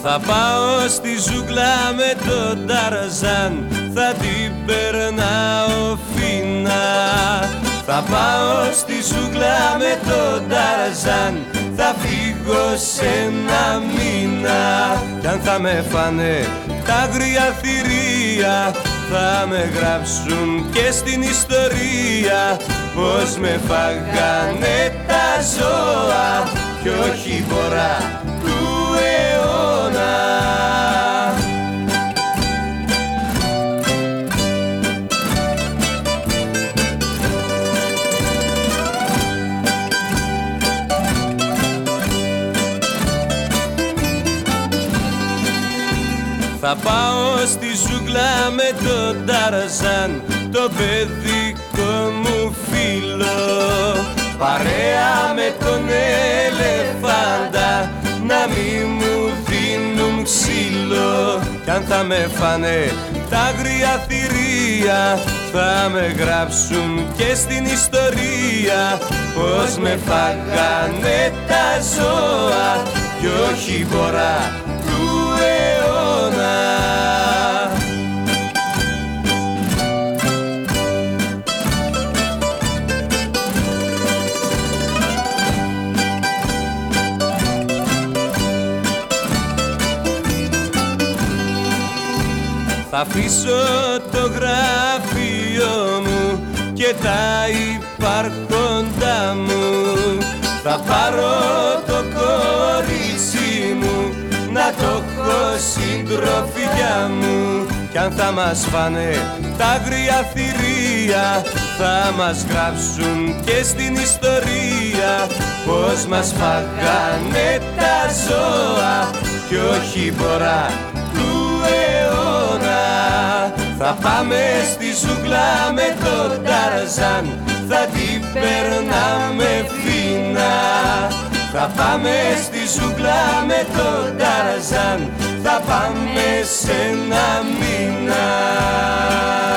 Θα πάω στη ζούγκλα με τον Ταρζάν, θα την περνάω φίνα. Θα πάω στη ζούγκλα με τον Ταρζάν, θα φύγω σε ένα μήνα. Κι αν θα με φάνε τα άγρια θηρία, θα με γράψουν και στην ιστορία πως με φάγανε τα ζώα κι όχι βορρά του αιώνα. Θα πάω στη ζούγκλα με τον Ταρζάν, το παιδικό μου φίλο, παρέα με τον ελεφάντα, να μη μου δίνουν ξύλο. Κι αν θα με φάνε τα άγρια θηρία, θα με γράψουν και στην ιστορία πως με φάγανε τα ζώα κι όχι βορρά του αιώνα. Θα αφήσω το γραφείο μου και τα υπάρχοντά μου, θα πάρω το κορίτσι μου, να το έχω συντροφιά μου. Κι αν θα μας φάνε τα άγρια θηρία, θα μας γράψουν και στην ιστορία πως μας φάγανε τα ζώα κι όχι βορρά του αιώνα. Θα πάμε στη ζούγκλα με τον Ταρζάν, θα την περνάμε φίνα. Θα πάμε στη ζούγκλα με τον Ταρζάν, θα πάμε σε ένα μήνα.